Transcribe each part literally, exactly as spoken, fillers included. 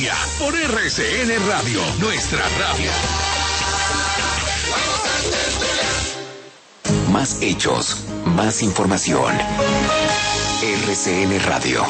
día por R C N Radio, nuestra radio. Más hechos, más información. R C N Radio.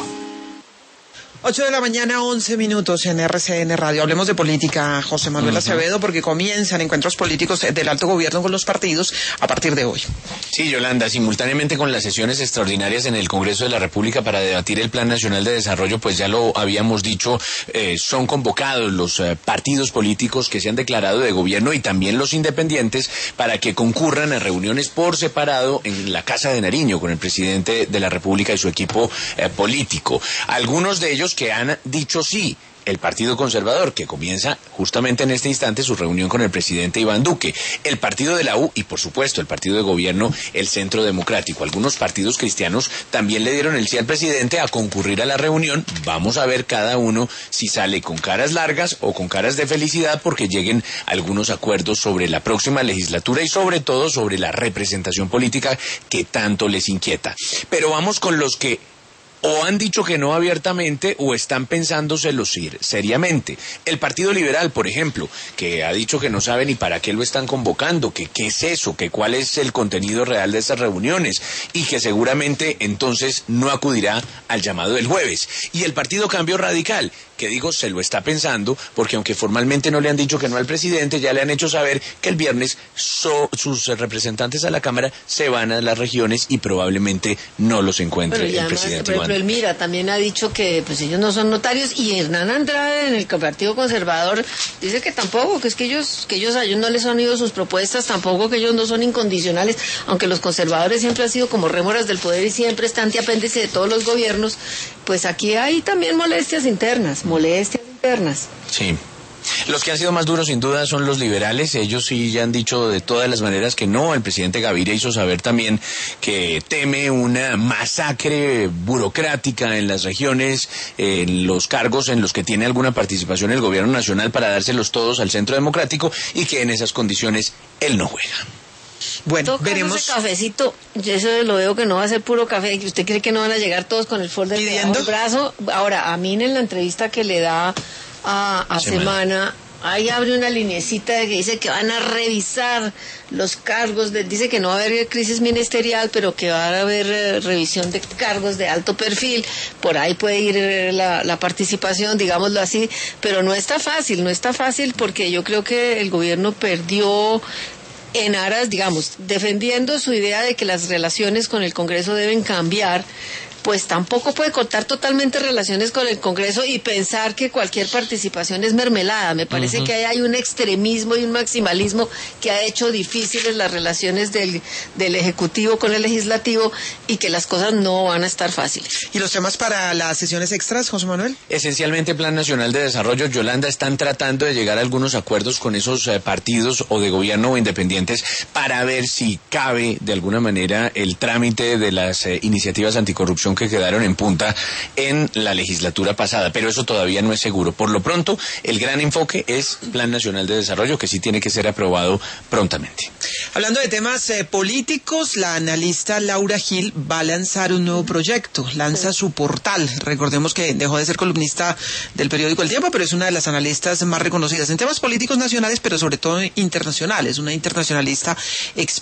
ocho de la mañana, once minutos en R C N Radio. Hablemos de política, José Manuel uh-huh. Acevedo, porque comienzan encuentros políticos del alto gobierno con los partidos a partir de hoy. Sí, Yolanda, simultáneamente con las sesiones extraordinarias en el Congreso de la República para debatir el Plan Nacional de Desarrollo, pues ya lo habíamos dicho, eh, son convocados los eh, partidos políticos que se han declarado de gobierno y también los independientes para que concurran a reuniones por separado en la Casa de Nariño con el presidente de la República y su equipo eh, político. Algunos de ellos que han dicho sí. El Partido Conservador, que comienza justamente en este instante su reunión con el presidente Iván Duque. El Partido de la U y, por supuesto, el Partido de Gobierno, el Centro Democrático. Algunos partidos cristianos también le dieron el sí al presidente a concurrir a la reunión. Vamos a ver cada uno si sale con caras largas o con caras de felicidad porque lleguen algunos acuerdos sobre la próxima legislatura y sobre todo sobre la representación política que tanto les inquieta. Pero vamos con los que o han dicho que no abiertamente o están pensándoselos ir seriamente. El Partido Liberal, por ejemplo, que ha dicho que no sabe ni para qué lo están convocando, que qué es eso, que cuál es el contenido real de estas reuniones y que seguramente entonces no acudirá al llamado del jueves. Y el Partido Cambio Radical, que digo, se lo está pensando, porque aunque formalmente no le han dicho que no al presidente, ya le han hecho saber que el viernes so, sus representantes a la Cámara se van a las regiones y probablemente no los encuentre bueno, el además, presidente Iván. Pero el Mira también ha dicho que pues ellos no son notarios y Hernán Andrade en el Partido Conservador dice que tampoco, que es que ellos, que ellos a ellos no les han ido sus propuestas, tampoco que ellos no son incondicionales, aunque los conservadores siempre han sido como rémoras del poder y siempre están de apéndice de todos los gobiernos, pues aquí hay también molestias internas. molestias internas. Sí. Los que han sido más duros sin duda son los liberales. Ellos sí ya han dicho de todas las maneras que no. El presidente Gaviria hizo saber también que teme una masacre burocrática en las regiones, en los cargos en los que tiene alguna participación el gobierno nacional para dárselos todos al Centro Democrático y que en esas condiciones él no juega. Bueno, veremos. Ese cafecito, yo eso lo veo que no va a ser puro café. ¿Usted cree que no van a llegar todos con el folder debajo del brazo? Ahora, a mí en la entrevista que le da a, a Semana. Semana, ahí abre una linecita de que dice que van a revisar los cargos, de, dice que no va a haber crisis ministerial, pero que va a haber eh, revisión de cargos de alto perfil, por ahí puede ir eh, la, la participación, digámoslo así, pero no está fácil, no está fácil porque yo creo que el gobierno perdió en aras, digamos, defendiendo su idea de que las relaciones con el Congreso deben cambiar, pues tampoco puede cortar totalmente relaciones con el Congreso y pensar que cualquier participación es mermelada. Me parece uh-huh. que ahí hay un extremismo y un maximalismo que ha hecho difíciles las relaciones del, del Ejecutivo con el Legislativo y que las cosas no van a estar fáciles. ¿Y los temas para las sesiones extras, José Manuel? Esencialmente Plan Nacional de Desarrollo. Yolanda, están tratando de llegar a algunos acuerdos con esos eh, partidos o de gobierno o independientes para ver si cabe de alguna manera el trámite de las eh, iniciativas anticorrupción que quedaron en punta en la legislatura pasada, pero eso todavía no es seguro. Por lo pronto, el gran enfoque es Plan Nacional de Desarrollo, que sí tiene que ser aprobado prontamente. Hablando de temas eh, políticos, la analista Laura Gil va a lanzar un nuevo proyecto, lanza su portal. Recordemos que dejó de ser columnista del periódico El Tiempo, pero es una de las analistas más reconocidas en temas políticos nacionales, pero sobre todo internacionales, una internacionalista experta